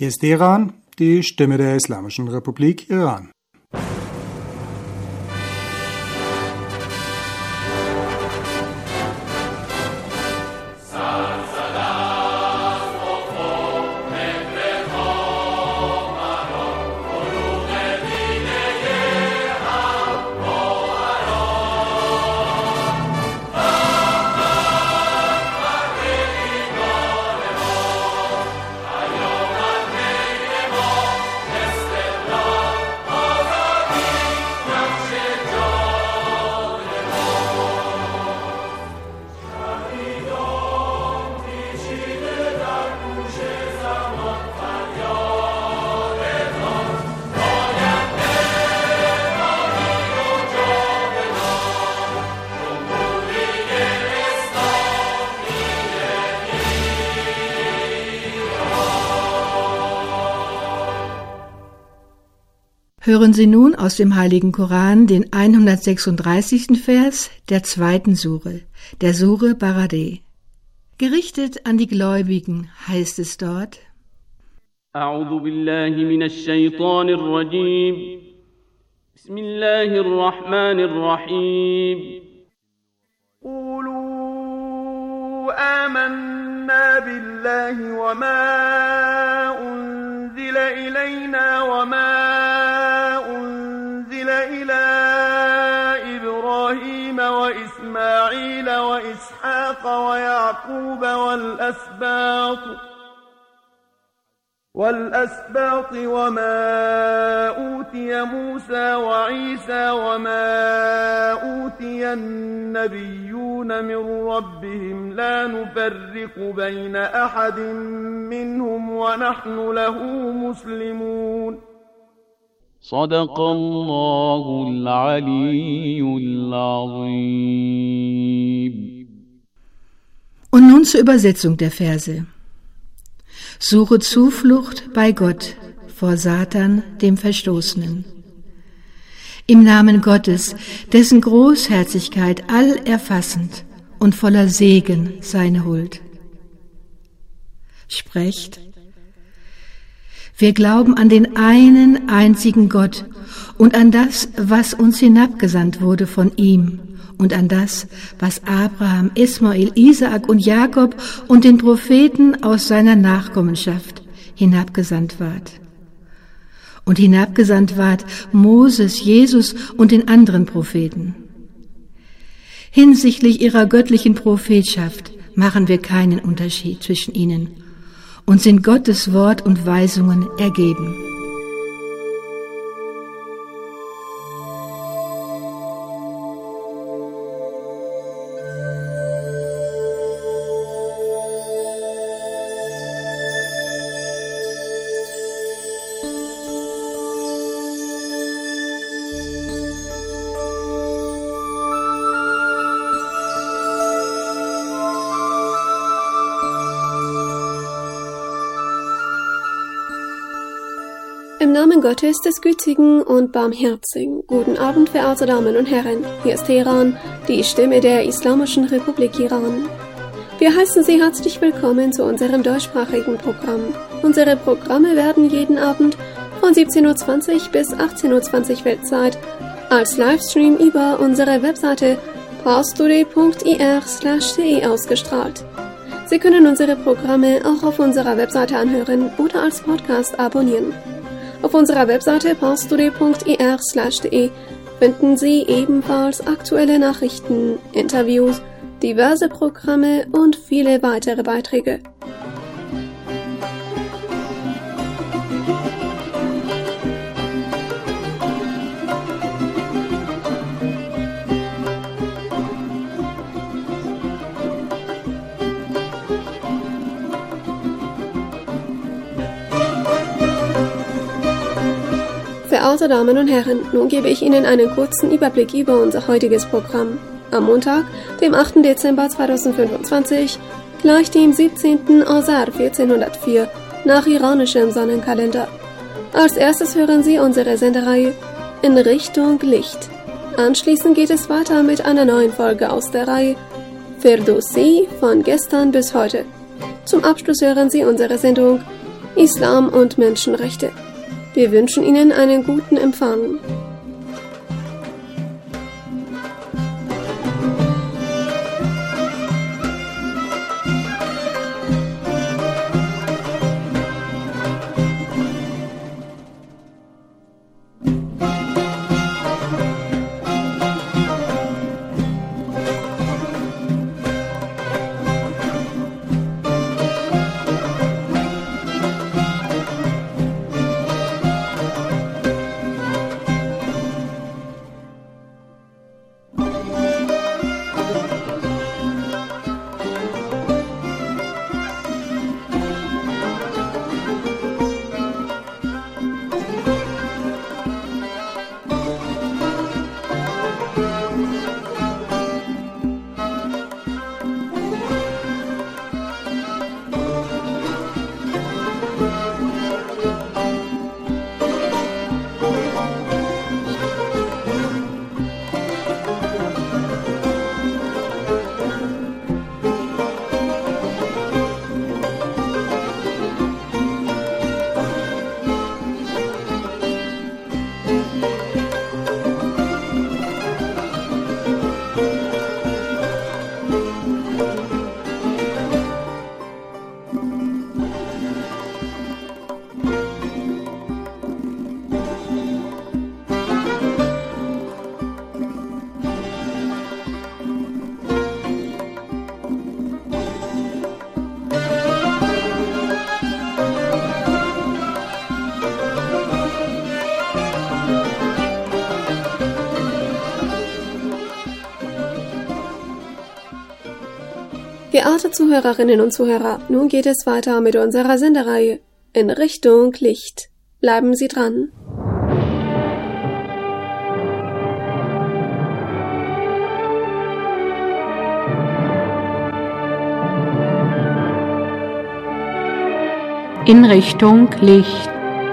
Hier ist Teheran, die Stimme der Islamischen Republik Iran. Hören Sie nun aus dem Heiligen Koran den 136. Vers der 2. Sure, der Sure Baradeh. Gerichtet an die Gläubigen heißt es dort: A'udhu billahi minash shaitanir rajim. Bismillahir rahmanir rahim. Qulu amanna billahi wa ma unzila ilayna wa ma وإسماعيل وإسحاق ويعقوب والأسباط وما أوتي موسى وعيسى وما أوتي النبيون من ربهم لا نفرق بين أحد منهم ونحن له مسلمون. صدق الله العلي العظيم. Und nun zur Übersetzung der Verse. Suche Zuflucht bei Gott vor Satan, dem Verstoßenen. Im Namen Gottes, dessen Großherzigkeit allerfassend und voller Segen seine Huld. Sprecht: Wir glauben an den einen einzigen Gott und an das, was uns hinabgesandt wurde von ihm, und an das, was Abraham, Ismael, Isaak und Jakob und den Propheten aus seiner Nachkommenschaft hinabgesandt ward. Und hinabgesandt ward Moses, Jesus und den anderen Propheten. Hinsichtlich ihrer göttlichen Prophetschaft machen wir keinen Unterschied zwischen ihnen und sind Gottes Wort und Weisungen ergeben. Im Namen Gottes, des Gütigen und Barmherzigen. Guten Abend, verehrte Damen und Herren. Hier ist Teheran, die Stimme der Islamischen Republik Iran. Wir heißen Sie herzlich willkommen zu unserem deutschsprachigen Programm. Unsere Programme werden jeden Abend von 17:20 Uhr bis 18:20 Uhr Weltzeit als Livestream über unsere Webseite parstoday.ir/de ausgestrahlt. Sie können unsere Programme auch auf unserer Webseite anhören oder als Podcast abonnieren. Auf unserer Webseite parstoday.ir/de finden Sie ebenfalls aktuelle Nachrichten, Interviews, diverse Programme und viele weitere Beiträge. Verehrte Damen und Herren, nun gebe ich Ihnen einen kurzen Überblick über unser heutiges Programm. Am Montag, dem 8. Dezember 2025, gleich dem 17. Asar 1404 nach iranischem Sonnenkalender. Als erstes hören Sie unsere Sendereihe In Richtung Licht. Anschließend geht es weiter mit einer neuen Folge aus der Reihe Ferdowsi von gestern bis heute. Zum Abschluss hören Sie unsere Sendung Islam und Menschenrechte. Wir wünschen Ihnen einen guten Empfang. Geehrte Zuhörerinnen und Zuhörer, nun geht es weiter mit unserer Sendereihe in Richtung Licht. Bleiben Sie dran. In Richtung Licht.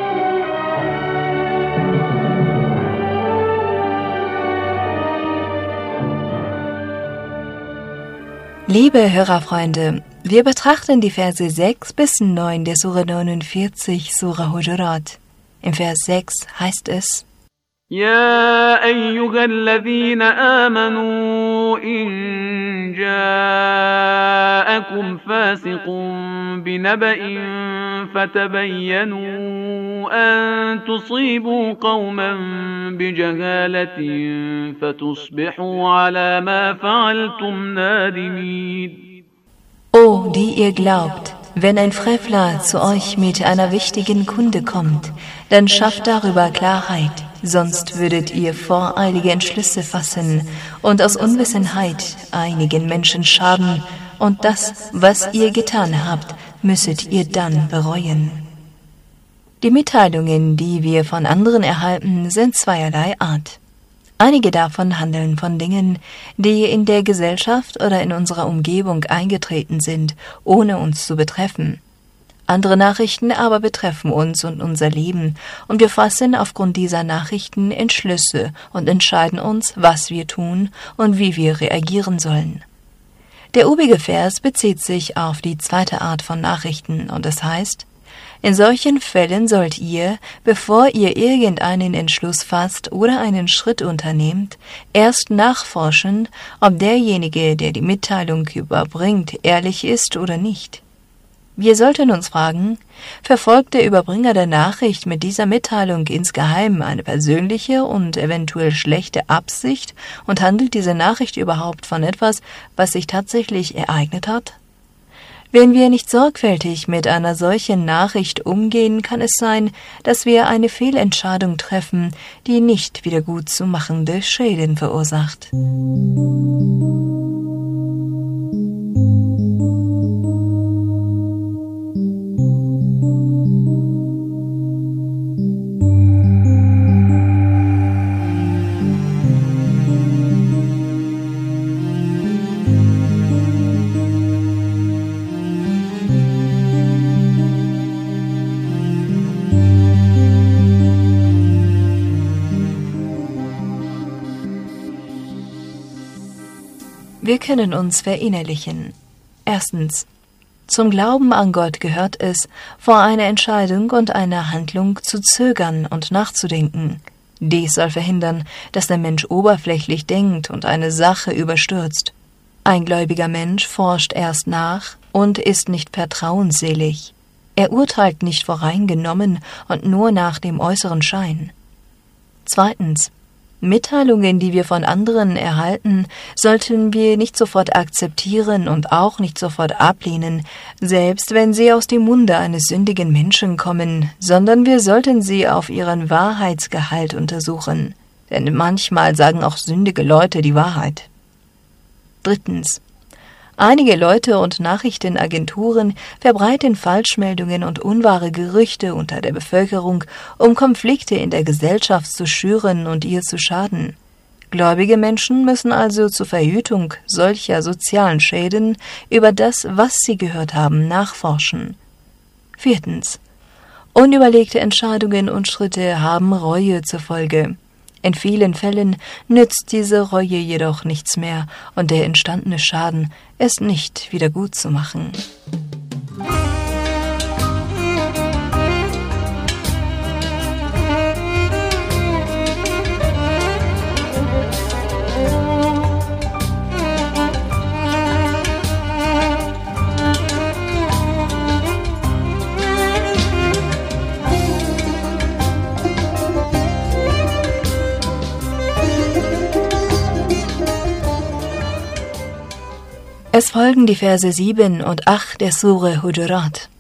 Liebe Hörerfreunde, wir betrachten die Verse 6 bis 9 der Sura 49, Sura Hujurat. Im Vers 6 heißt es: يا أيها الذين آمنوا إن جاءكم فاسق بنبأ فتبينوا أن تصيبوا قوما بجهالة فتصبحوا على ما فعلتم نادمين. O, die ihr glaubt, wenn ein Frevler zu euch mit einer wichtigen Kunde kommt, dann schafft darüber Klarheit, sonst würdet ihr voreilige Entschlüsse fassen und aus Unwissenheit einigen Menschen schaden, und das, was ihr getan habt, müsstet ihr dann bereuen. Die Mitteilungen, die wir von anderen erhalten, sind zweierlei Art. Einige davon handeln von Dingen, die in der Gesellschaft oder in unserer Umgebung eingetreten sind, ohne uns zu betreffen. Andere Nachrichten aber betreffen uns und unser Leben, und wir fassen aufgrund dieser Nachrichten Entschlüsse und entscheiden uns, was wir tun und wie wir reagieren sollen. Der obige Vers bezieht sich auf die zweite Art von Nachrichten, und es heißt: In solchen Fällen sollt ihr, bevor ihr irgendeinen Entschluss fasst oder einen Schritt unternehmt, erst nachforschen, ob derjenige, der die Mitteilung überbringt, ehrlich ist oder nicht. Wir sollten uns fragen, verfolgt der Überbringer der Nachricht mit dieser Mitteilung insgeheim eine persönliche und eventuell schlechte Absicht und handelt diese Nachricht überhaupt von etwas, was sich tatsächlich ereignet hat? Wenn wir nicht sorgfältig mit einer solchen Nachricht umgehen, kann es sein, dass wir eine Fehlentscheidung treffen, die nicht wiedergutzumachende Schäden verursacht. Wir können uns verinnerlichen. Erstens: Zum Glauben an Gott gehört es, vor einer Entscheidung und einer Handlung zu zögern und nachzudenken. Dies soll verhindern, dass der Mensch oberflächlich denkt und eine Sache überstürzt. Ein gläubiger Mensch forscht erst nach und ist nicht vertrauensselig. Er urteilt nicht voreingenommen und nur nach dem äußeren Schein. 2. Mitteilungen, die wir von anderen erhalten, sollten wir nicht sofort akzeptieren und auch nicht sofort ablehnen, selbst wenn sie aus dem Munde eines sündigen Menschen kommen, sondern wir sollten sie auf ihren Wahrheitsgehalt untersuchen. Denn manchmal sagen auch sündige Leute die Wahrheit. 3. Einige Leute und Nachrichtenagenturen verbreiten Falschmeldungen und unwahre Gerüchte unter der Bevölkerung, um Konflikte in der Gesellschaft zu schüren und ihr zu schaden. Gläubige Menschen müssen also zur Verhütung solcher sozialen Schäden über das, was sie gehört haben, nachforschen. 4. Unüberlegte Entscheidungen und Schritte haben Reue zur Folge. In vielen Fällen nützt diese Reue jedoch nichts mehr und der entstandene Schaden ist nicht wieder gut zu machen. Es folgen die Verse 7 und 8 der Sure Hujurat.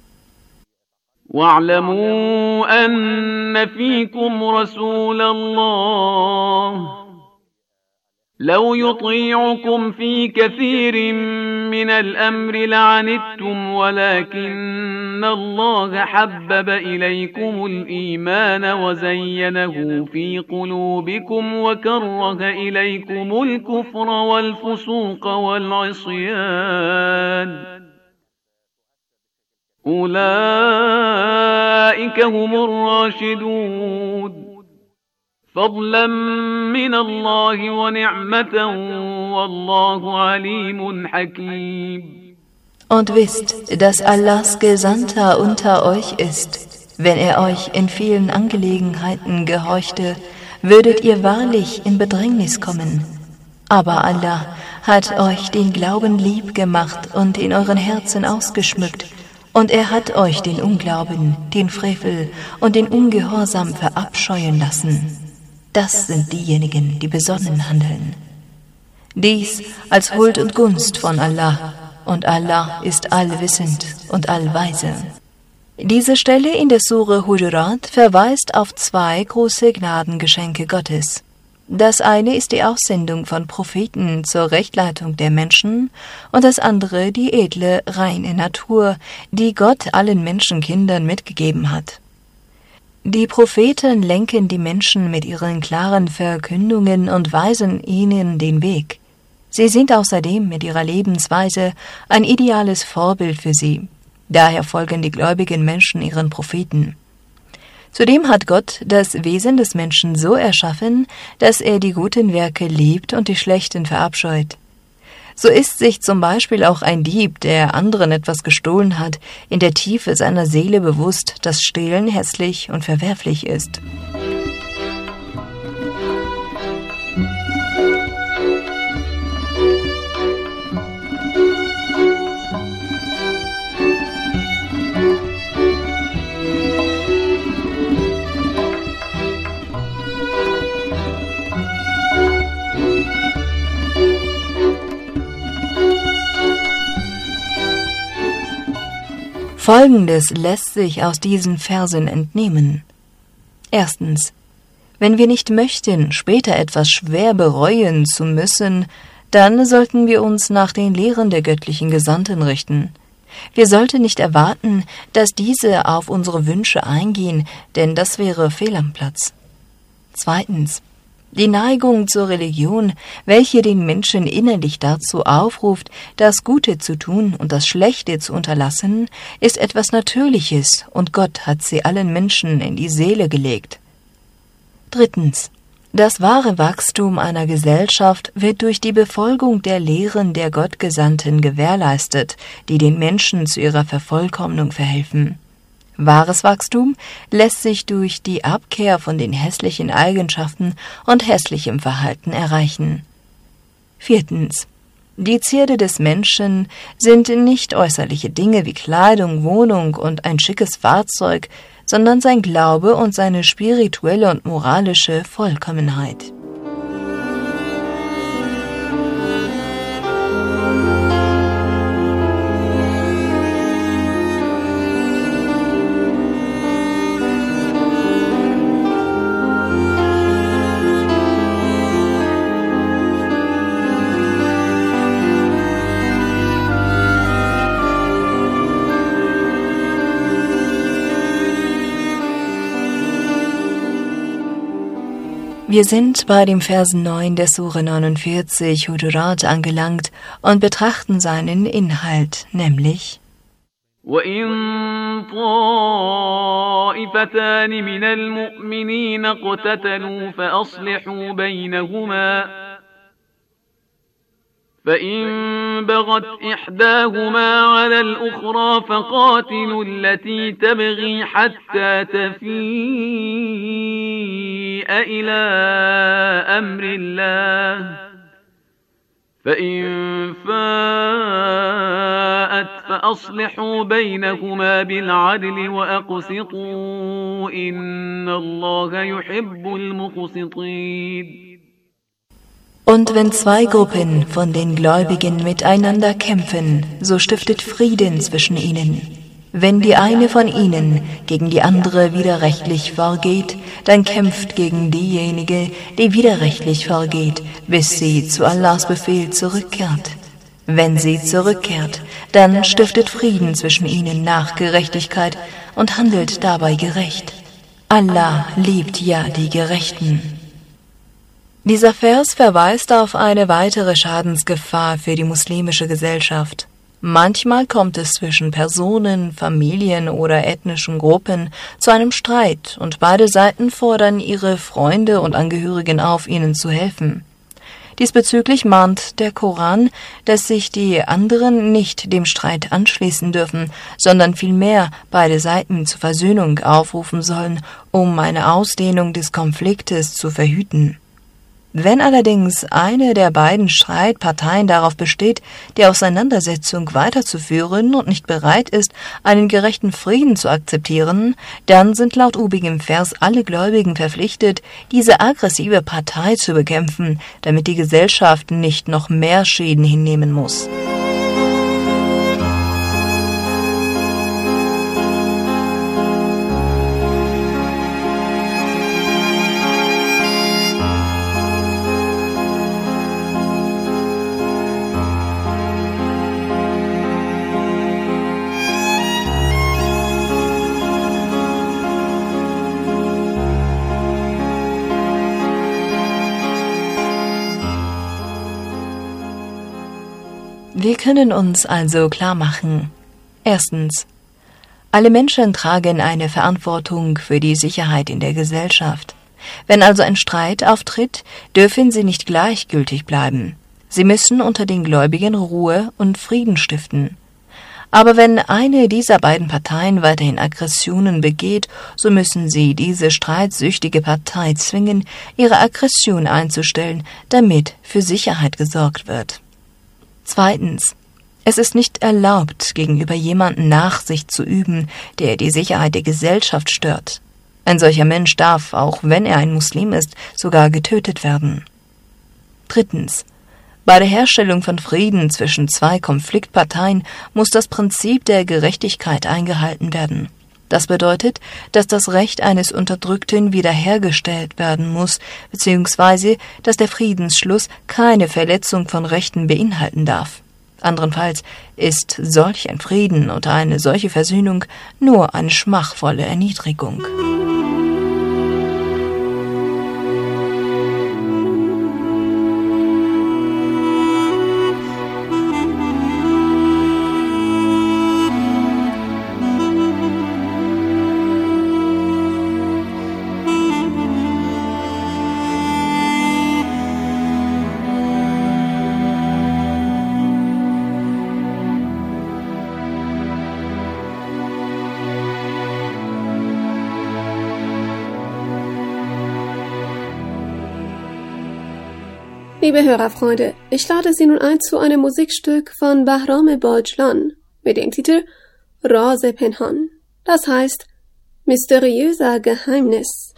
وَاعْلَمُوا أَنَّ فِيكُمْ رَسُولَ اللَّهِ لَوْ يُطِيعُكُمْ فِي كَثِيرٍ مِّنَ الْأَمْرِ لَعَنِتُّمْ وَلَكِنَّ اللَّهَ حَبَّبَ إِلَيْكُمُ الْإِيمَانَ وَزَيَّنَهُ فِي قُلُوبِكُمْ وَكَرَّهَ إِلَيْكُمُ الْكُفْرَ وَالْفُسُوقَ وَالْعِصْيَانَ أُولَئِكَ هُمُ الرَّاشِدُونَ فضلا من الله ونعمة والله عليم حكيم. Und wisst, dass Allahs Gesandter unter euch ist. Wenn er euch in vielen Angelegenheiten gehorchte, würdet ihr wahrlich in Bedrängnis kommen. Aber Allah hat euch den Glauben lieb gemacht und in euren Herzen ausgeschmückt. Und er hat euch den Unglauben, den Frevel und den Ungehorsam verabscheuen lassen. Das sind diejenigen, die besonnen handeln. Dies als Huld und Gunst von Allah, und Allah ist allwissend und allweise. Diese Stelle in der Sure Hujurat verweist auf 2 große Gnadengeschenke Gottes. Das eine ist die Aussendung von Propheten zur Rechtleitung der Menschen und das andere die edle, reine Natur, die Gott allen Menschenkindern mitgegeben hat. Die Propheten lenken die Menschen mit ihren klaren Verkündungen und weisen ihnen den Weg. Sie sind außerdem mit ihrer Lebensweise ein ideales Vorbild für sie. Daher folgen die gläubigen Menschen ihren Propheten. Zudem hat Gott das Wesen des Menschen so erschaffen, dass er die guten Werke liebt und die schlechten verabscheut. So ist sich zum Beispiel auch ein Dieb, der anderen etwas gestohlen hat, in der Tiefe seiner Seele bewusst, dass Stehlen hässlich und verwerflich ist. Folgendes lässt sich aus diesen Versen entnehmen. 1. Wenn wir nicht möchten, später etwas schwer bereuen zu müssen, dann sollten wir uns nach den Lehren der göttlichen Gesandten richten. Wir sollten nicht erwarten, dass diese auf unsere Wünsche eingehen, denn das wäre fehl am Platz. 2. Die Neigung zur Religion, welche den Menschen innerlich dazu aufruft, das Gute zu tun und das Schlechte zu unterlassen, ist etwas Natürliches und Gott hat sie allen Menschen in die Seele gelegt. 3. Das wahre Wachstum einer Gesellschaft wird durch die Befolgung der Lehren der Gottgesandten gewährleistet, die den Menschen zu ihrer Vervollkommnung verhelfen. Wahres Wachstum lässt sich durch die Abkehr von den hässlichen Eigenschaften und hässlichem Verhalten erreichen. 4. Die Zierde des Menschen sind nicht äußerliche Dinge wie Kleidung, Wohnung und ein schickes Fahrzeug, sondern sein Glaube und seine spirituelle und moralische Vollkommenheit. Wir sind bei dem Versen 9 der Sure 49 Hujurat angelangt und betrachten seinen Inhalt, nämlich وَإِن طَائِفَتَانِ مِنَ الْمُؤْمِنِينَ اقْتَتَلُوا فَأَصْلِحُوا بَيْنَهُمَا فَإِن بَغَتْ إِحْدَاهُمَا عَلَى الْأُخْرَى فَقَاتِلُوا الَّتِي تَبْغِي حَتَّى تَفِيءَ إِلَى أَمْرِ اللَّهِ فَإِن فَاءَتْ فَأَصْلِحُوا بَيْنَهُمَا بِالْعَدْلِ وَأَقْسِطُوا إِنَّ اللَّهَ يُحِبُّ الْمُقْسِطِينَ. Und wenn zwei Gruppen von den Gläubigen miteinander kämpfen, so stiftet Frieden zwischen ihnen. Wenn die eine von ihnen gegen die andere widerrechtlich vorgeht, dann kämpft gegen diejenige, die widerrechtlich vorgeht, bis sie zu Allahs Befehl zurückkehrt. Wenn sie zurückkehrt, dann stiftet Frieden zwischen ihnen nach Gerechtigkeit und handelt dabei gerecht. Allah liebt ja die Gerechten. Dieser Vers verweist auf eine weitere Schadensgefahr für die muslimische Gesellschaft. Manchmal kommt es zwischen Personen, Familien oder ethnischen Gruppen zu einem Streit und beide Seiten fordern ihre Freunde und Angehörigen auf, ihnen zu helfen. Diesbezüglich mahnt der Koran, dass sich die anderen nicht dem Streit anschließen dürfen, sondern vielmehr beide Seiten zur Versöhnung aufrufen sollen, um eine Ausdehnung des Konfliktes zu verhüten. Wenn allerdings eine der beiden Streitparteien darauf besteht, die Auseinandersetzung weiterzuführen und nicht bereit ist, einen gerechten Frieden zu akzeptieren, dann sind laut obigem Vers alle Gläubigen verpflichtet, diese aggressive Partei zu bekämpfen, damit die Gesellschaft nicht noch mehr Schäden hinnehmen muss. Wir können uns also klar machen. Erstens. Alle Menschen tragen eine Verantwortung für die Sicherheit in der Gesellschaft. Wenn also ein Streit auftritt, dürfen sie nicht gleichgültig bleiben. Sie müssen unter den Gläubigen Ruhe und Frieden stiften. Aber wenn eine dieser beiden Parteien weiterhin Aggressionen begeht, so müssen sie diese streitsüchtige Partei zwingen, ihre Aggression einzustellen, damit für Sicherheit gesorgt wird. Zweitens. Es ist nicht erlaubt, gegenüber jemandem Nachsicht zu üben, der die Sicherheit der Gesellschaft stört. Ein solcher Mensch darf, auch wenn er ein Muslim ist, sogar getötet werden. Drittens. Bei der Herstellung von Frieden zwischen zwei Konfliktparteien muss das Prinzip der Gerechtigkeit eingehalten werden. Das bedeutet, dass das Recht eines Unterdrückten wiederhergestellt werden muss, beziehungsweise, dass der Friedensschluss keine Verletzung von Rechten beinhalten darf. Andernfalls ist solch ein Frieden und eine solche Versöhnung nur eine schmachvolle Erniedrigung. Liebe Hörerfreunde, ich lade Sie nun ein zu einem Musikstück von Bahram Bajlan mit dem Titel Raz Penhan. Das heißt mysteriöser Geheimnis.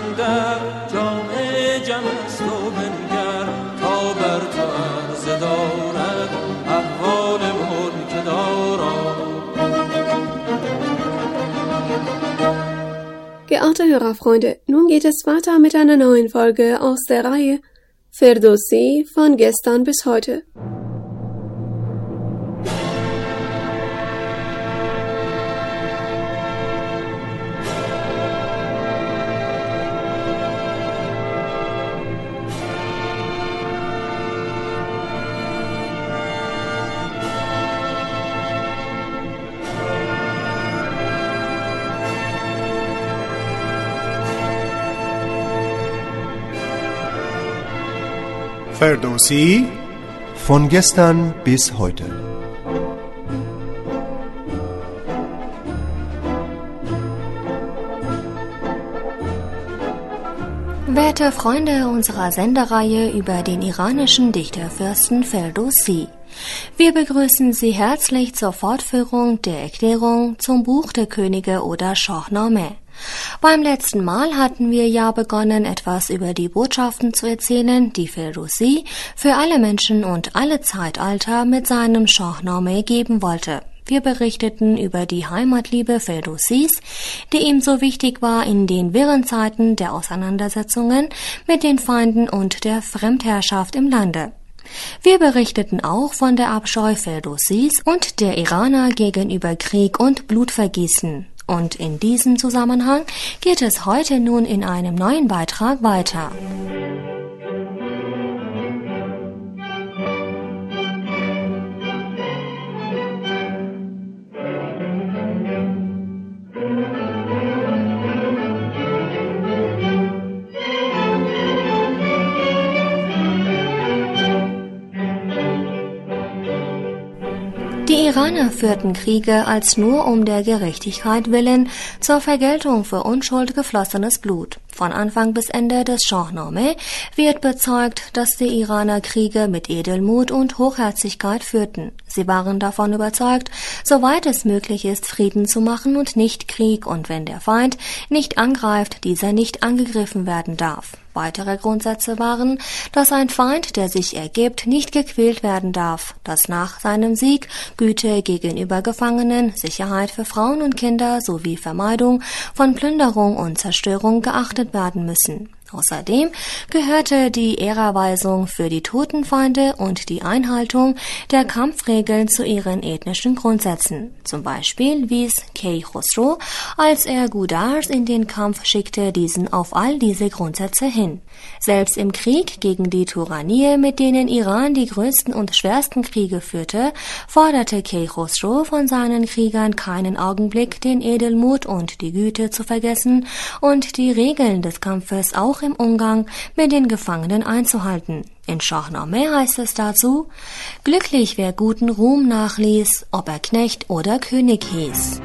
اندر جامعه جمع است و بنگر تا بر تو عرض دارد احوال ملک دارا. Geehrte Hörerfreunde, nun geht es weiter mit einer neuen Folge aus der Reihe Ferdowsi von gestern bis heute. Ferdowsi von gestern bis heute. Werte Freunde unserer Sendereihe über den iranischen Dichterfürsten Ferdowsi, wir begrüßen Sie herzlich zur Fortführung der Erklärung zum Buch der Könige oder Shahnameh. Beim letzten Mal hatten wir ja begonnen, etwas über die Botschaften zu erzählen, die Ferdowsi für alle Menschen und alle Zeitalter mit seinem Shahnameh geben wollte. Wir berichteten über die Heimatliebe Ferdowsis, die ihm so wichtig war in den wirren Zeiten der Auseinandersetzungen mit den Feinden und der Fremdherrschaft im Lande. Wir berichteten auch von der Abscheu Ferdowsis und der Iraner gegenüber Krieg und Blutvergießen. Und in diesem Zusammenhang geht es heute nun in einem neuen Beitrag weiter. Die Iraner führten Kriege als nur um der Gerechtigkeit willen zur Vergeltung für unschuld geflossenes Blut. Von Anfang bis Ende des Shahnameh wird bezeugt, dass die Iraner Kriege mit Edelmut und Hochherzigkeit führten. Sie waren davon überzeugt, soweit es möglich ist, Frieden zu machen und nicht Krieg, und wenn der Feind nicht angreift, dieser nicht angegriffen werden darf. Weitere Grundsätze waren, dass ein Feind, der sich ergibt, nicht gequält werden darf, dass nach seinem Sieg Güte gegenüber Gefangenen, Sicherheit für Frauen und Kinder sowie Vermeidung von Plünderung und Zerstörung geachtet werden müssen. Außerdem gehörte die Ehrerweisung für die toten Feinde und die Einhaltung der Kampfregeln zu ihren ethnischen Grundsätzen. Zum Beispiel wies Keikhosrow, als er Gudars in den Kampf schickte, diesen auf all diese Grundsätze hin. Selbst im Krieg gegen die Turanie, mit denen Iran die größten und schwersten Kriege führte, forderte Keikhosrow von seinen Kriegern keinen Augenblick, den Edelmut und die Güte zu vergessen und die Regeln des Kampfes auch im Umgang mit den Gefangenen einzuhalten. In Shahnameh heißt es dazu: Glücklich, wer guten Ruhm nachließ, ob er Knecht oder König hieß.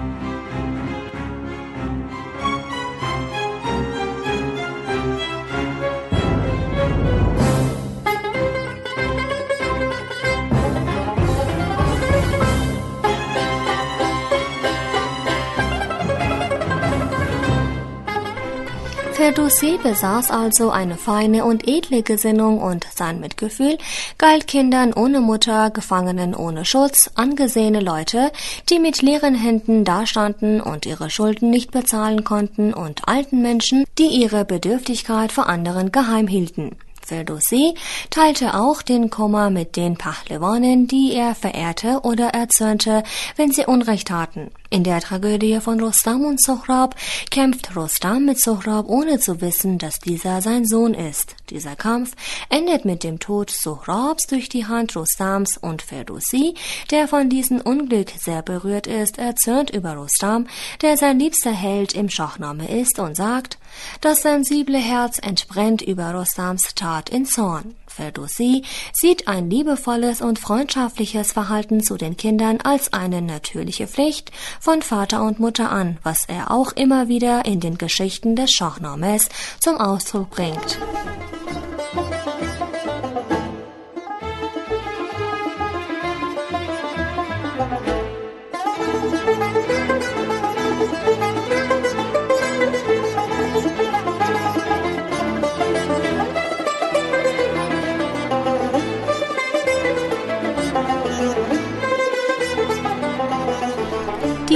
Ferdowsi besaß also eine feine und edle Gesinnung, und sein Mitgefühl galt Kindern ohne Mutter, Gefangenen ohne Schutz, angesehene Leute, die mit leeren Händen dastanden und ihre Schulden nicht bezahlen konnten, und alten Menschen, die ihre Bedürftigkeit vor anderen geheim hielten. Ferdowsi teilte auch den Kummer mit den Pahlewanen, die er verehrte oder erzürnte, wenn sie Unrecht taten. In der Tragödie von Rustam und Sohrab kämpft Rustam mit Sohrab, ohne zu wissen, dass dieser sein Sohn ist. Dieser Kampf endet mit dem Tod Sohrabs durch die Hand Rustams, und Ferdowsi, der von diesem Unglück sehr berührt ist, erzürnt über Rustam, der sein liebster Held im Shahnameh ist, und sagt: Das sensible Herz entbrennt über Rustams Tat in Zorn. Ferdowsi sieht ein liebevolles und freundschaftliches Verhalten zu den Kindern als eine natürliche Pflicht von Vater und Mutter an, was er auch immer wieder in den Geschichten des Shahnamehs zum Ausdruck bringt.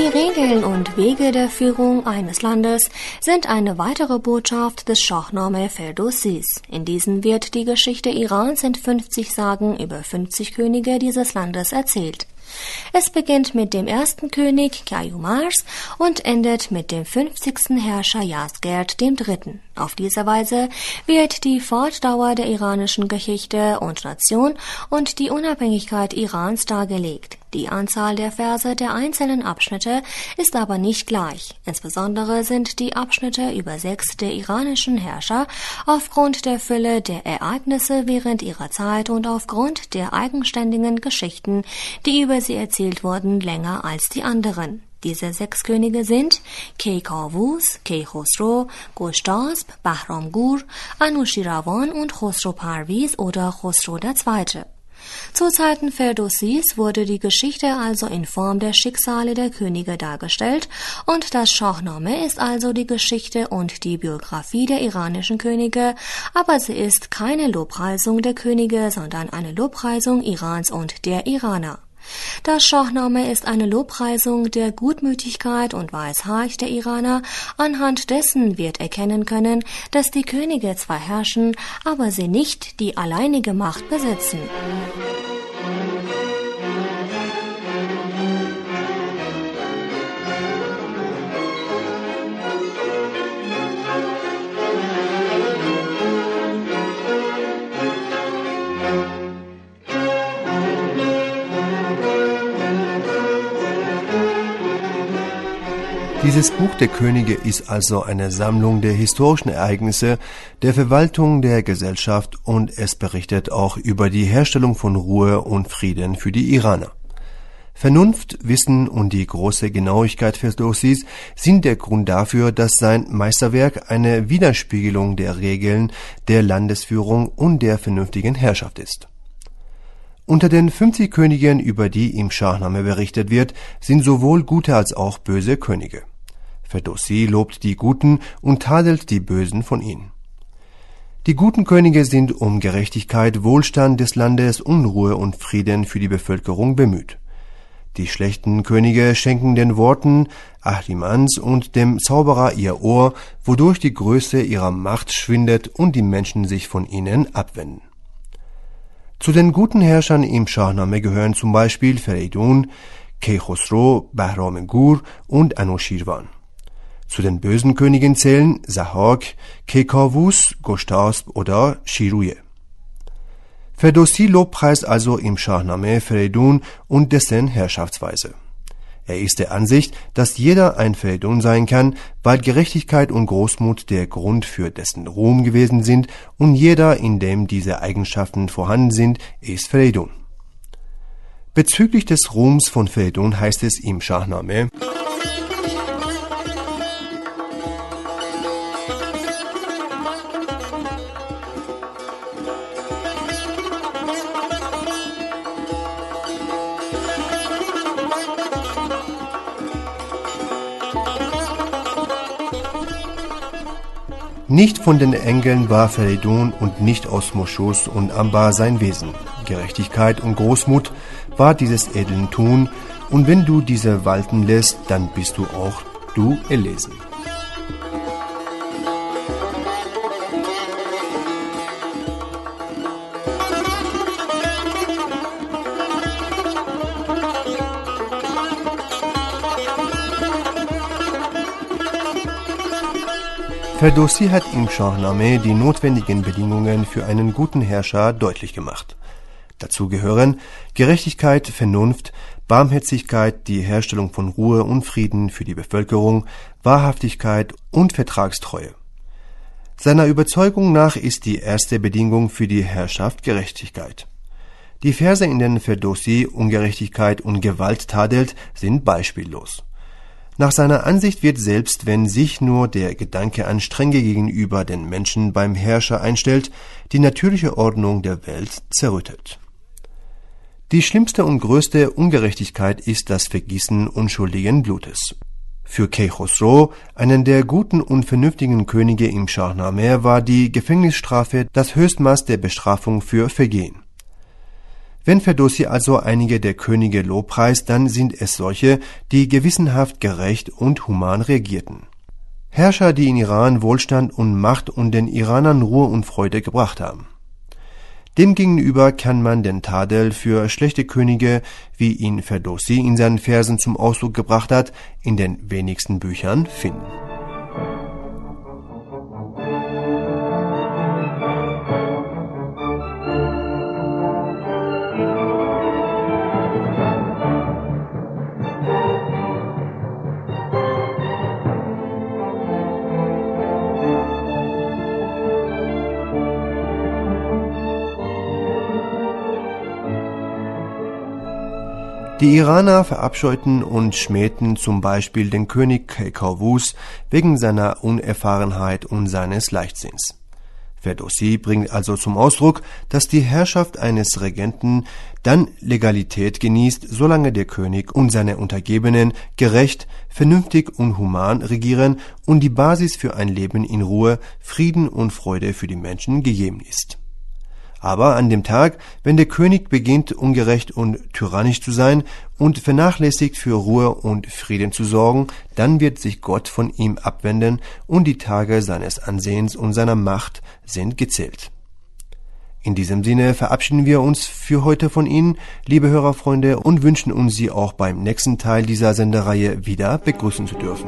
Die Regeln und Wege der Führung eines Landes sind eine weitere Botschaft des Shahnameh Ferdowsis. In diesen wird die Geschichte Irans in 50 Sagen über 50 Könige dieses Landes erzählt. Es beginnt mit dem ersten König Kayumars und endet mit dem 50. Herrscher Yazgerd III. Auf diese Weise wird die Fortdauer der iranischen Geschichte und Nation und die Unabhängigkeit Irans dargelegt. Die Anzahl der Verse der einzelnen Abschnitte ist aber nicht gleich. Insbesondere sind die Abschnitte über 6 der iranischen Herrscher aufgrund der Fülle der Ereignisse während ihrer Zeit und aufgrund der eigenständigen Geschichten, die über sie erzählt wurden, länger als die anderen. Diese 6 Könige sind Keykawus, Keykhosro, Goshtasp, Bahramgur, Anushiravan und Khosro Parviz oder Khosro II. Zu Zeiten Ferdowsis wurde die Geschichte also in Form der Schicksale der Könige dargestellt und das Shahnameh ist also die Geschichte und die Biografie der iranischen Könige, aber sie ist keine Lobpreisung der Könige, sondern eine Lobpreisung Irans und der Iraner. Das Shahnameh ist eine Lobpreisung der Gutmütigkeit und Weisheit der Iraner. Anhand dessen wird erkennen können, dass die Könige zwar herrschen, aber sie nicht die alleinige Macht besitzen. Dieses Buch der Könige ist also eine Sammlung der historischen Ereignisse, der Verwaltung der Gesellschaft und es berichtet auch über die Herstellung von Ruhe und Frieden für die Iraner. Vernunft, Wissen und die große Genauigkeit Ferdowsis sind der Grund dafür, dass sein Meisterwerk eine Widerspiegelung der Regeln der Landesführung und der vernünftigen Herrschaft ist. Unter den 50 Königen, über die im Shahnameh berichtet wird, sind sowohl gute als auch böse Könige. Ferdowsi lobt die Guten und tadelt die Bösen von ihnen. Die guten Könige sind um Gerechtigkeit, Wohlstand des Landes, Unruhe und Frieden für die Bevölkerung bemüht. Die schlechten Könige schenken den Worten Ahrimans und dem Zauberer ihr Ohr, wodurch die Größe ihrer Macht schwindet und die Menschen sich von ihnen abwenden. Zu den guten Herrschern im Shahnameh gehören zum Beispiel Fereydun, Keykhosro, Bahramgur und Anushirvan. Zu den bösen Königen zählen Zahak, Keykawus, Goshtasp oder Shiruye. Ferdowsi lobpreist also im Shahnameh Fereydun und dessen Herrschaftsweise. Er ist der Ansicht, dass jeder ein Fereydun sein kann, weil Gerechtigkeit und Großmut der Grund für dessen Ruhm gewesen sind und jeder, in dem diese Eigenschaften vorhanden sind, ist Fereydun. Bezüglich des Ruhms von Fereydun heißt es im Shahnameh: Nicht von den Engeln war Fereydun und nicht aus Moschus und Ambar sein Wesen. Gerechtigkeit und Großmut war dieses edlen Tun, und wenn du diese walten lässt, dann bist du auch du erlesen. Ferdowsi hat im Shahnameh die notwendigen Bedingungen für einen guten Herrscher deutlich gemacht. Dazu gehören Gerechtigkeit, Vernunft, Barmherzigkeit, die Herstellung von Ruhe und Frieden für die Bevölkerung, Wahrhaftigkeit und Vertragstreue. Seiner Überzeugung nach ist die erste Bedingung für die Herrschaft Gerechtigkeit. Die Verse, in denen Ferdowsi Ungerechtigkeit und Gewalt tadelt, sind beispiellos. Nach seiner Ansicht wird, selbst wenn sich nur der Gedanke an Strenge gegenüber den Menschen beim Herrscher einstellt, die natürliche Ordnung der Welt zerrüttet. Die schlimmste und größte Ungerechtigkeit ist das Vergießen unschuldigen Blutes. Für Keykhosro, einen der guten und vernünftigen Könige im Shahnameh, war die Gefängnisstrafe das Höchstmaß der Bestrafung für Vergehen. Wenn Ferdowsi also einige der Könige lobpreist, dann sind es solche, die gewissenhaft, gerecht und human regierten. Herrscher, die in Iran Wohlstand und Macht und den Iranern Ruhe und Freude gebracht haben. Demgegenüber kann man den Tadel für schlechte Könige, wie ihn Ferdowsi in seinen Versen zum Ausdruck gebracht hat, in den wenigsten Büchern finden. Die Iraner verabscheuten und schmähten zum Beispiel den König Kayqubus wegen seiner Unerfahrenheit und seines Leichtsinns. Ferdowsi bringt also zum Ausdruck, dass die Herrschaft eines Regenten dann Legalität genießt, solange der König und seine Untergebenen gerecht, vernünftig und human regieren und die Basis für ein Leben in Ruhe, Frieden und Freude für die Menschen gegeben ist. Aber an dem Tag, wenn der König beginnt, ungerecht und tyrannisch zu sein und vernachlässigt, für Ruhe und Frieden zu sorgen, dann wird sich Gott von ihm abwenden und die Tage seines Ansehens und seiner Macht sind gezählt. In diesem Sinne verabschieden wir uns für heute von Ihnen, liebe Hörerfreunde, und wünschen uns, Sie auch beim nächsten Teil dieser Sendereihe wieder begrüßen zu dürfen.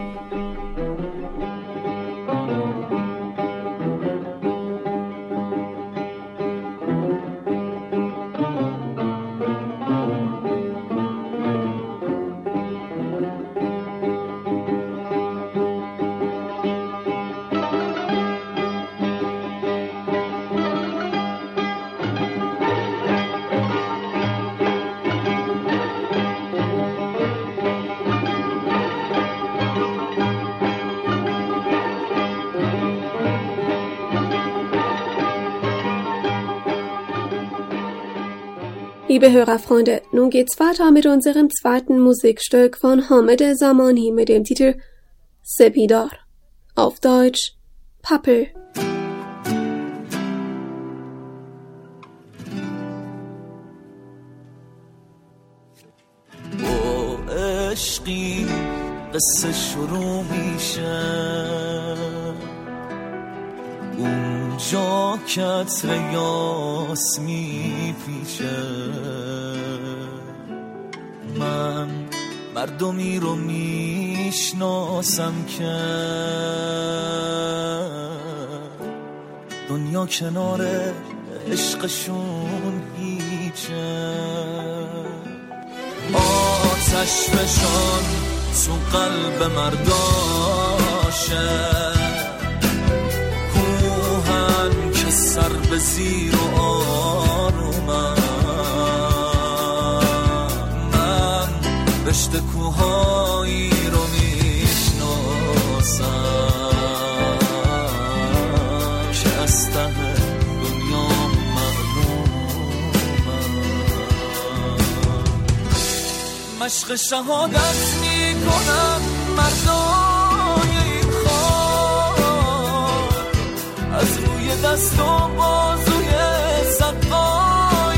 Liebe Hörerfreunde, nun geht's weiter mit unserem zweiten Musikstück von Hamed Zamani mit dem Titel Sepidar, auf Deutsch Pappel. عشقی قصه شروع میشه اونجا که عطر یاس میپیچه من مردمی رو میشناسم که دنیا کنار عشقشون هیچه آتش فشان تو قلب مرداشه کوهن که سر به زیر و آرومن من رشته کوهایی رو میشناسم که از ته دنیا مشق شهادت میکنم مردای این خاک از روی دست و بازوی سقای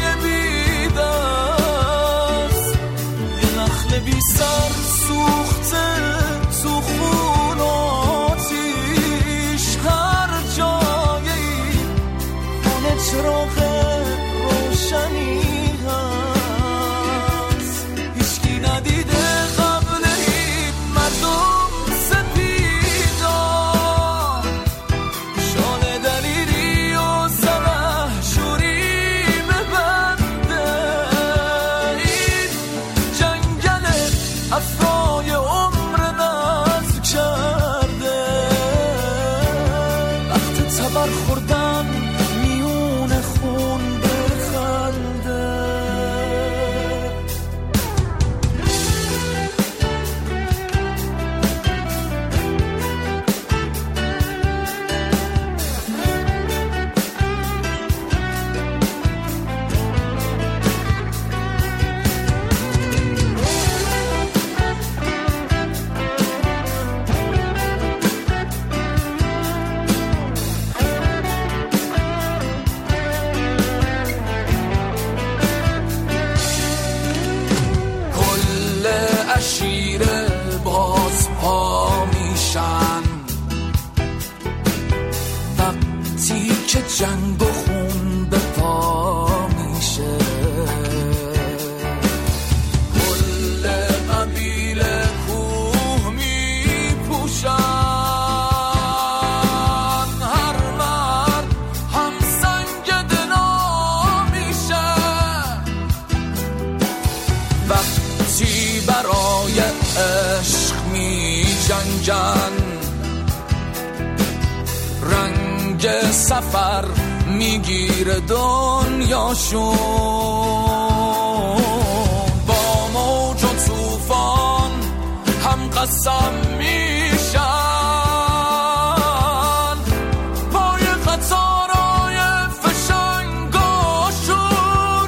بیدست یه نخل بی سر سوخته تو خون آتیش هر جایی خونه چراغ روشنی ندیده قبل این مردم سپیدار شان دلیری و سبه شوری ببنده این جنگل افرای عمر نزد کرده وقت تبر خوردن میون خون برخنده که جنگ و خون به پا میشه، کل قبیله کوه میپوشن، هر مرد هم سنگ دنا میشه. وقتی برای عشق میجنگن، رنگ سفر میگیره دنیاشون، با موج و طوفان هم قسم میشن، پای قطارای فشنگاشون،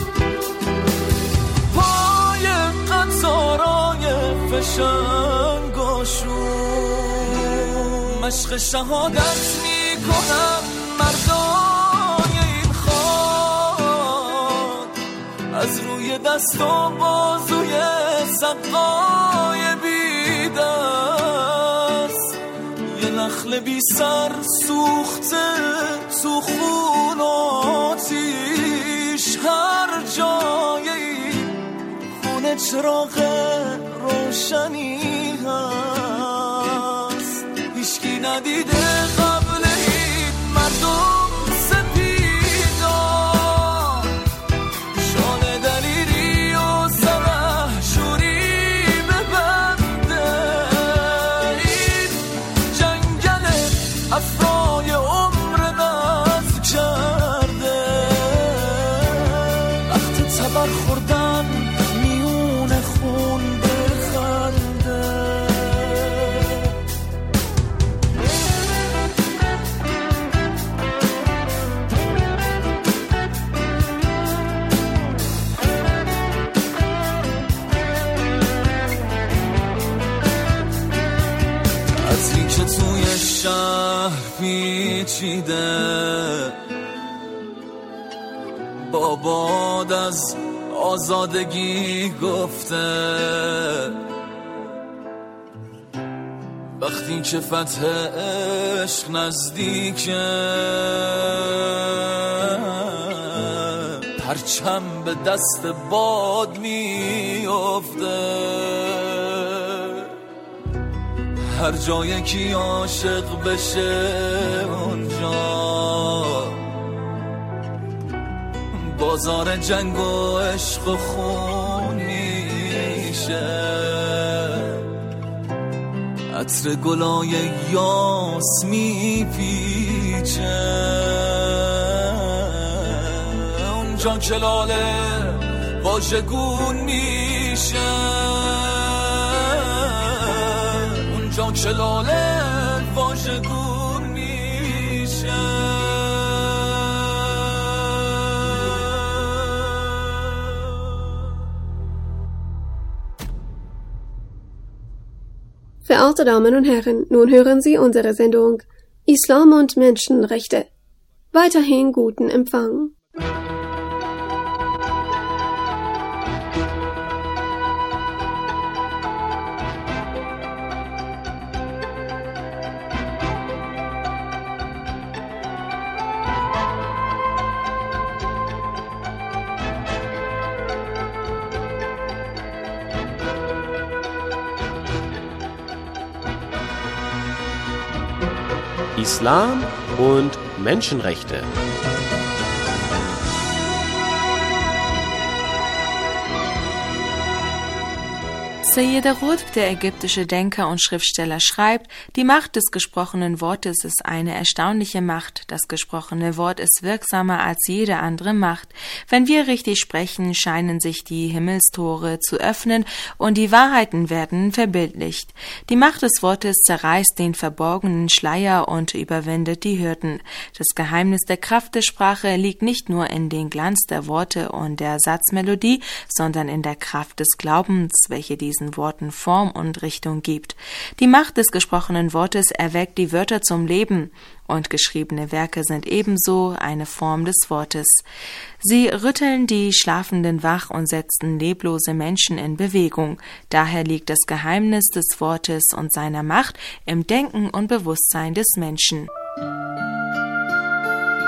پای قطارای فشنگاشون. مشق شهادت میکنن مردای این خاک، از روی دست و بازوی سقای بی دست، یه نخل بی سر سوخته تو خون و آتیش، هر جای این خونه چراغ روشنی هست، هیچکی ندیده قبل این مردم سپیدا، شان دلیری و سرحشوری ببنده، این جنگل افرای عمر نزد کرده، وقت تبر خوردن میون خون بخنده. که توی شهر پیچیده، باباد از آزادگی گفته، وقتی که فتح عشق نزدیکه، پرچم به دست باد میافته، هر جایی که عاشق بشه اونجا بازار جنگ و عشق و خون میشه، عطر گلای یاس میپیچه، اونجا که لاله واژگون میشه، جان چلاله واژگون میشه. Verehrte Damen und Herren, nun hören Sie unsere Sendung Islam und Menschenrechte. Weiterhin guten Empfang. Islam und Menschenrechte. Sayyid Qutb, der ägyptische Denker und Schriftsteller, schreibt, die Macht des gesprochenen Wortes ist eine erstaunliche Macht. Das gesprochene Wort ist wirksamer als jede andere Macht. Wenn wir richtig sprechen, scheinen sich die Himmelstore zu öffnen und die Wahrheiten werden verbildlicht. Die Macht des Wortes zerreißt den verborgenen Schleier und überwindet die Hürden. Das Geheimnis der Kraft der Sprache liegt nicht nur in den Glanz der Worte und der Satzmelodie, sondern in der Kraft des Glaubens, welche diesen Worten Form und Richtung gibt. Die Macht des gesprochenen Wortes erweckt die Wörter zum Leben, und geschriebene Werke sind ebenso eine Form des Wortes. Sie rütteln die Schlafenden wach und setzen leblose Menschen in Bewegung. Daher liegt das Geheimnis des Wortes und seiner Macht im Denken und Bewusstsein des Menschen.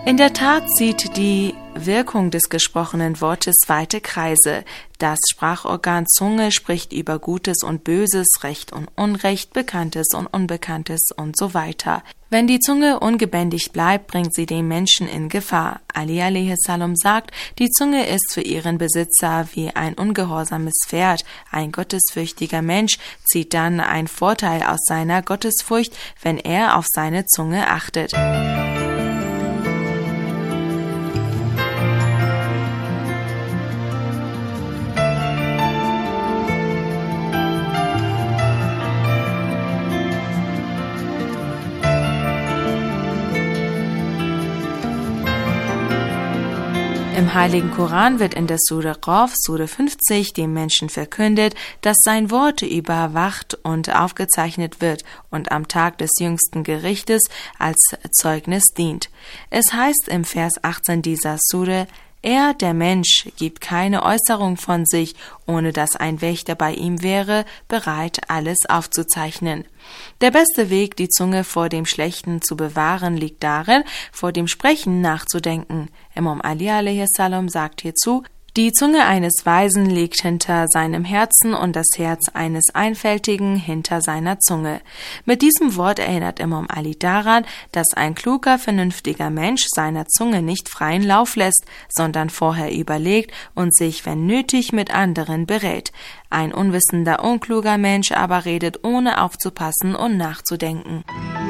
In der Tat zieht die Wirkung des gesprochenen Wortes weite Kreise. Das Sprachorgan Zunge spricht über Gutes und Böses, Recht und Unrecht, Bekanntes und Unbekanntes und so weiter. Wenn die Zunge ungebändigt bleibt, bringt sie den Menschen in Gefahr. Ali a.s. sagt, die Zunge ist für ihren Besitzer wie ein ungehorsames Pferd. Ein gottesfürchtiger Mensch zieht dann einen Vorteil aus seiner Gottesfurcht, wenn er auf seine Zunge achtet. Im Heiligen Koran wird in der Sure Qaf, Sure 50, dem Menschen verkündet, dass sein Wort überwacht und aufgezeichnet wird und am Tag des jüngsten Gerichtes als Zeugnis dient. Es heißt im Vers 18 dieser Sure: Er, der Mensch, gibt keine Äußerung von sich, ohne dass ein Wächter bei ihm wäre, bereit, alles aufzuzeichnen. Der beste Weg, die Zunge vor dem Schlechten zu bewahren, liegt darin, vor dem Sprechen nachzudenken. Imam Ali a.s. sagt hierzu: Die Zunge eines Weisen liegt hinter seinem Herzen und das Herz eines Einfältigen hinter seiner Zunge. Mit diesem Wort erinnert Imam Ali daran, dass ein kluger, vernünftiger Mensch seiner Zunge nicht freien Lauf lässt, sondern vorher überlegt und sich, wenn nötig, mit anderen berät. Ein unwissender, unkluger Mensch aber redet, ohne aufzupassen und nachzudenken.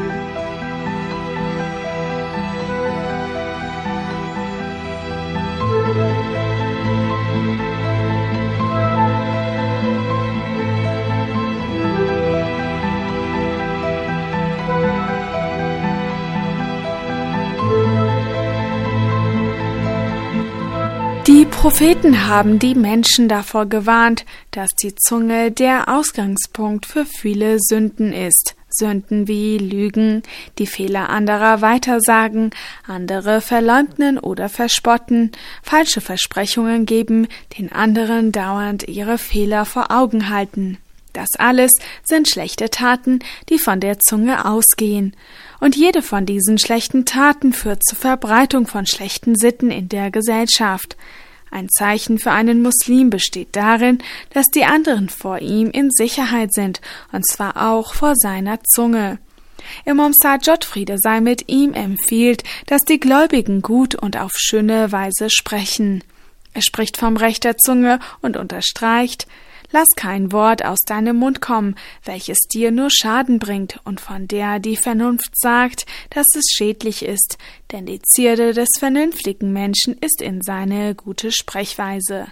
Die Propheten haben die Menschen davor gewarnt, dass die Zunge der Ausgangspunkt für viele Sünden ist. Sünden wie Lügen, die Fehler anderer weitersagen, andere verleugnen oder verspotten, falsche Versprechungen geben, den anderen dauernd ihre Fehler vor Augen halten. Das alles sind schlechte Taten, die von der Zunge ausgehen. Und jede von diesen schlechten Taten führt zur Verbreitung von schlechten Sitten in der Gesellschaft. Ein Zeichen für einen Muslim besteht darin, dass die anderen vor ihm in Sicherheit sind, und zwar auch vor seiner Zunge. Imam Sajjad, Friede sei mit ihm, empfiehlt, dass die Gläubigen gut und auf schöne Weise sprechen. Er spricht vom Recht der Zunge und unterstreicht: Lass kein Wort aus deinem Mund kommen, welches dir nur Schaden bringt und von der die Vernunft sagt, dass es schädlich ist, denn die Zierde des vernünftigen Menschen ist in seine gute Sprechweise.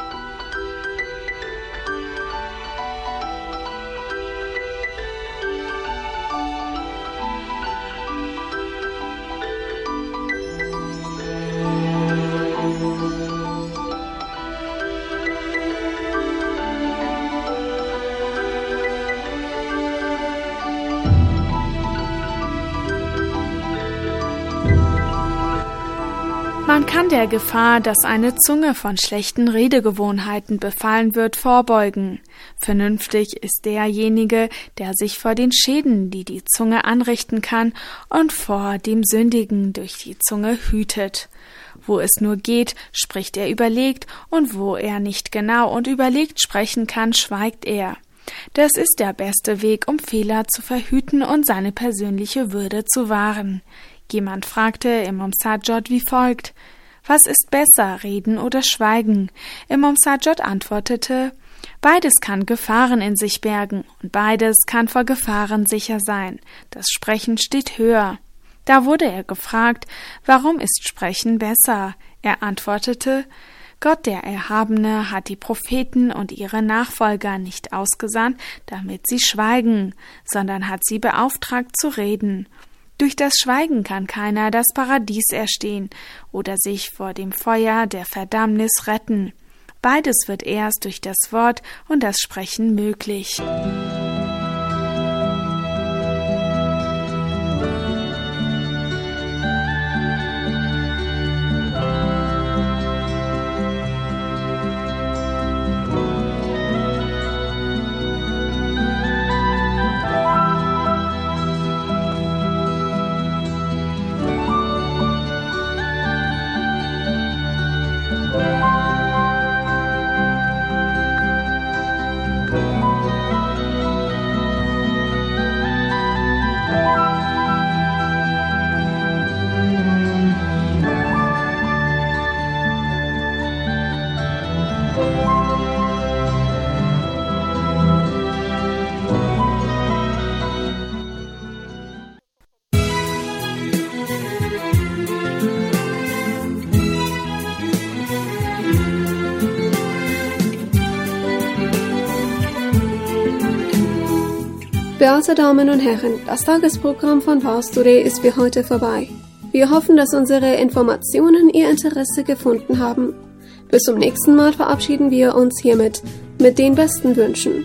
Man kann der Gefahr, dass eine Zunge von schlechten Redegewohnheiten befallen wird, vorbeugen. Vernünftig ist derjenige, der sich vor den Schäden, die die Zunge anrichten kann, und vor dem Sündigen durch die Zunge hütet. Wo es nur geht, spricht er überlegt, und wo er nicht genau und überlegt sprechen kann, schweigt er. Das ist der beste Weg, um Fehler zu verhüten und seine persönliche Würde zu wahren. Jemand fragte Imam Sajjad wie folgt: Was ist besser, reden oder schweigen? Imam Sajjad antwortete: Beides kann Gefahren in sich bergen und beides kann vor Gefahren sicher sein. Das Sprechen steht höher. Da wurde er gefragt: Warum ist Sprechen besser? Er antwortete: Gott, der Erhabene, hat die Propheten und ihre Nachfolger nicht ausgesandt, damit sie schweigen, sondern hat sie beauftragt zu reden. Durch das Schweigen kann keiner das Paradies erstehen oder sich vor dem Feuer der Verdammnis retten. Beides wird erst durch das Wort und das Sprechen möglich. Verehrte Damen und Herren, das Tagesprogramm von Pars Today ist für heute vorbei. Wir hoffen, dass unsere Informationen Ihr Interesse gefunden haben. Bis zum nächsten Mal verabschieden wir uns hiermit mit den besten Wünschen.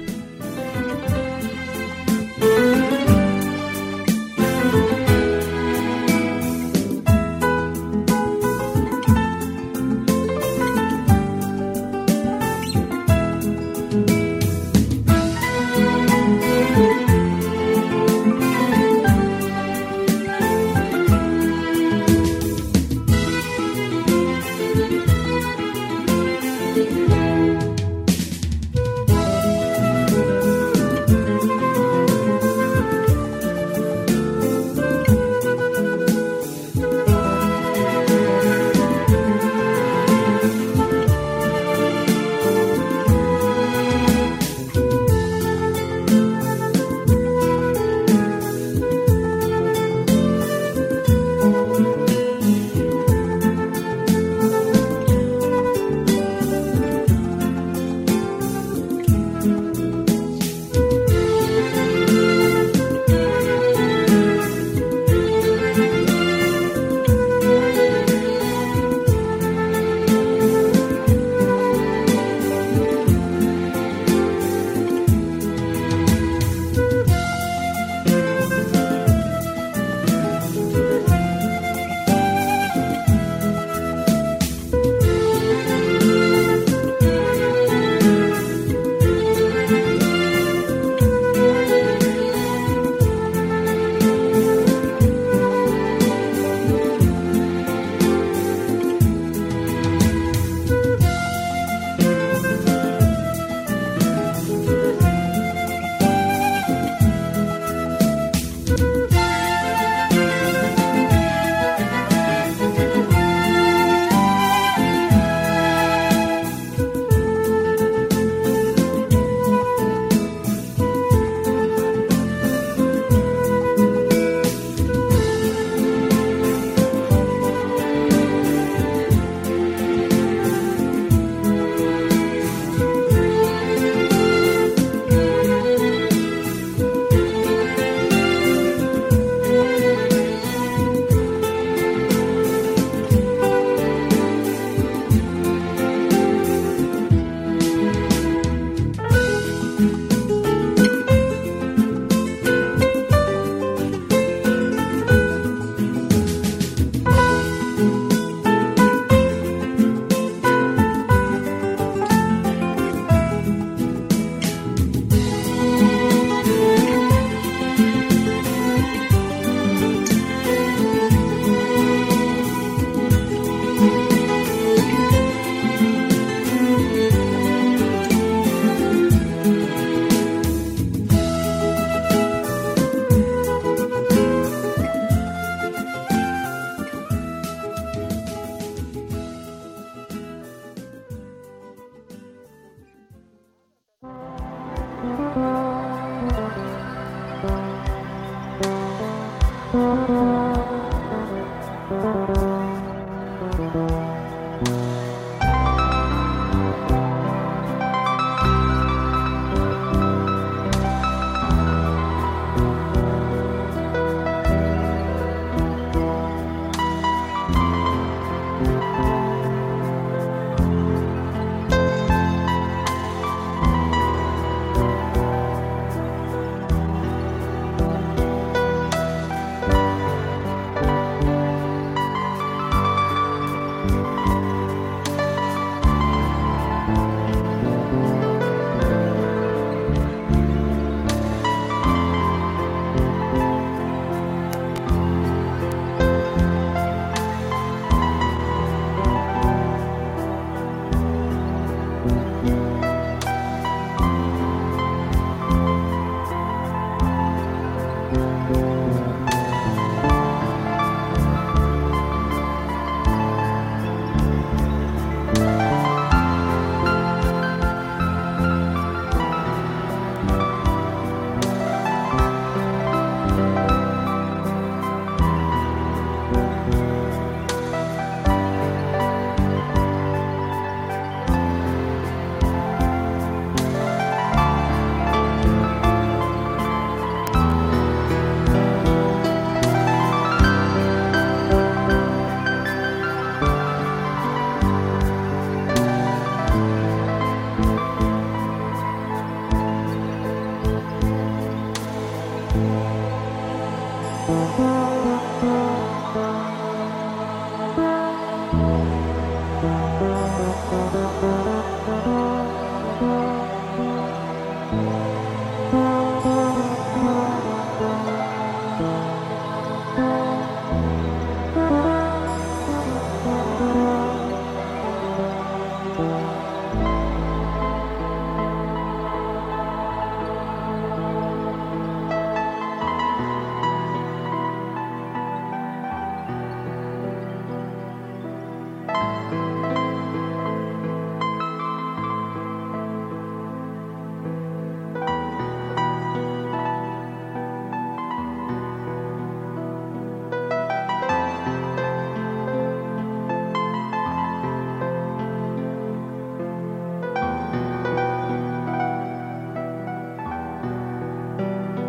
Musik